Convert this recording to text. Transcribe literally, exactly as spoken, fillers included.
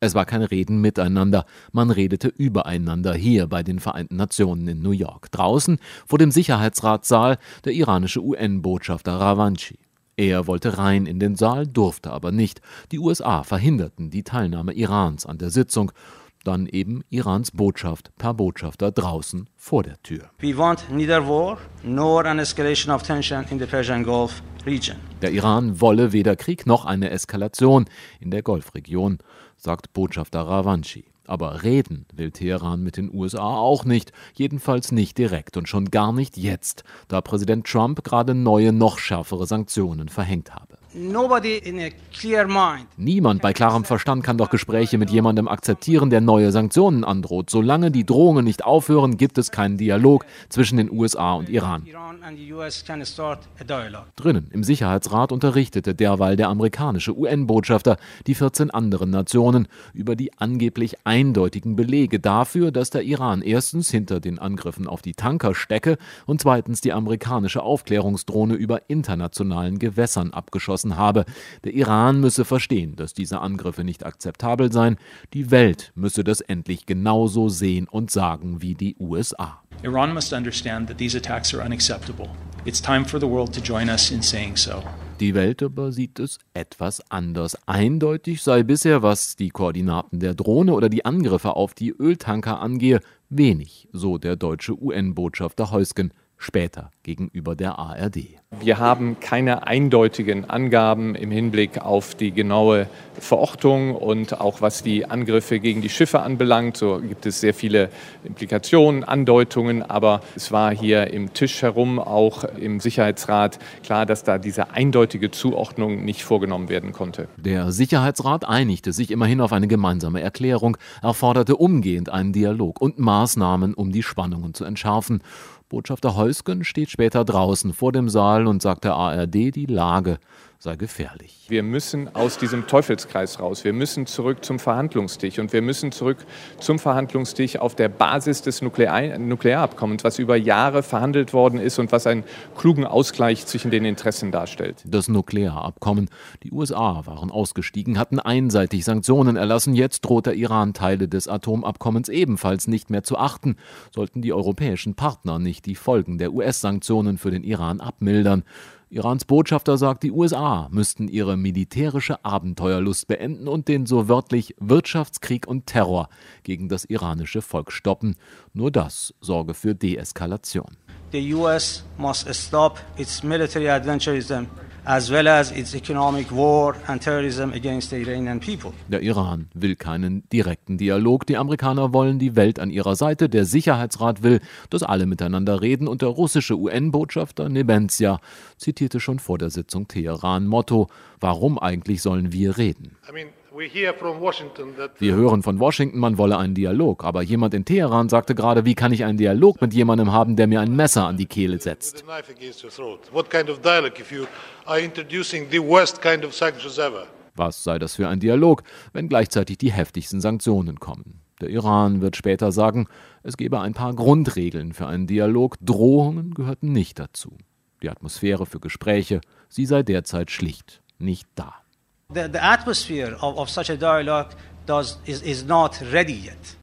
Es war kein Reden miteinander, man redete übereinander hier bei den Vereinten Nationen in New York. Draußen vor dem Sicherheitsratssaal der iranische U N-Botschafter Ravanchi. Er wollte rein in den Saal, durfte aber nicht. Die U S A verhinderten die Teilnahme Irans an der Sitzung. Dann eben Irans Botschaft per Botschafter draußen vor der Tür. We want neither war nor an escalation of tension in the Persian Gulf region. Der Iran wolle weder Krieg noch eine Eskalation in der Golfregion, sagt Botschafter Ravanchi. Aber reden will Teheran mit den U S A auch nicht, jedenfalls nicht direkt und schon gar nicht jetzt, da Präsident Trump gerade neue, noch schärfere Sanktionen verhängt habe. Niemand bei klarem Verstand kann doch Gespräche mit jemandem akzeptieren, der neue Sanktionen androht. Solange die Drohungen nicht aufhören, gibt es keinen Dialog zwischen den U S A und Iran. Drinnen im Sicherheitsrat unterrichtete derweil der amerikanische U N-Botschafter die vierzehn anderen Nationen über die angeblich eindeutigen Belege dafür, dass der Iran erstens hinter den Angriffen auf die Tanker stecke und zweitens die amerikanische Aufklärungsdrohne über internationalen Gewässern abgeschossen habe. Der Iran müsse verstehen, dass diese Angriffe nicht akzeptabel seien. Die Welt müsse das endlich genauso sehen und sagen wie die U S A. Iran must understand that these attacks are unacceptable. It's time for the world to join us in saying so. Die Welt aber sieht es etwas anders. Eindeutig sei bisher, was die Koordinaten der Drohne oder die Angriffe auf die Öltanker angehe, wenig, so der deutsche U N-Botschafter Heusgen später gegenüber der A R D. Wir haben keine eindeutigen Angaben im Hinblick auf die genaue Verortung und auch was die Angriffe gegen die Schiffe anbelangt. So gibt es sehr viele Implikationen, Andeutungen, aber es war hier im Tisch herum, auch im Sicherheitsrat, klar, dass da diese eindeutige Zuordnung nicht vorgenommen werden konnte. Der Sicherheitsrat einigte sich immerhin auf eine gemeinsame Erklärung, er forderte umgehend einen Dialog und Maßnahmen, um die Spannungen zu entschärfen. Botschafter Heusgen steht später draußen vor dem Saal und sagt der A R D, die Lage sei gefährlich. Wir müssen aus diesem Teufelskreis raus. Wir müssen zurück zum Verhandlungstisch und wir müssen zurück zum Verhandlungstisch auf der Basis des Nuklear- Nuklearabkommens, was über Jahre verhandelt worden ist und was einen klugen Ausgleich zwischen den Interessen darstellt. Das Nuklearabkommen. Die U S A waren ausgestiegen, hatten einseitig Sanktionen erlassen. Jetzt droht der Iran, Teile des Atomabkommens ebenfalls nicht mehr zu achten. Sollten die europäischen Partner nicht die Folgen der U S-Sanktionen für den Iran abmildern. Irans Botschafter sagt, die U S A müssten ihre militärische Abenteuerlust beenden und den so wörtlich Wirtschaftskrieg und Terror gegen das iranische Volk stoppen. Nur das sorge für Deeskalation. The U S must stop its military adventurism as well as its economic war and terrorism against the Iranian people. Der Iran will keinen direkten Dialog. Die Amerikaner wollen die Welt an ihrer Seite. Der Sicherheitsrat will, dass alle miteinander reden. Und der russische U N-Botschafter Nebenzia zitierte schon vor der Sitzung Teheran Motto: Warum eigentlich sollen wir reden? I mean, we hear from Washington that Wir hören von Washington, man wolle einen Dialog. Aber jemand in Teheran sagte gerade, wie kann ich einen Dialog mit jemandem haben, der mir ein Messer an die Kehle setzt? Was sei das für ein Dialog, wenn gleichzeitig die heftigsten Sanktionen kommen? Der Iran wird später sagen, es gebe ein paar Grundregeln für einen Dialog. Drohungen gehörten nicht dazu. Die Atmosphäre für Gespräche, sie sei derzeit schlicht nicht da. The, the atmosphere of, of such a dialogue does, is, is not ready yet.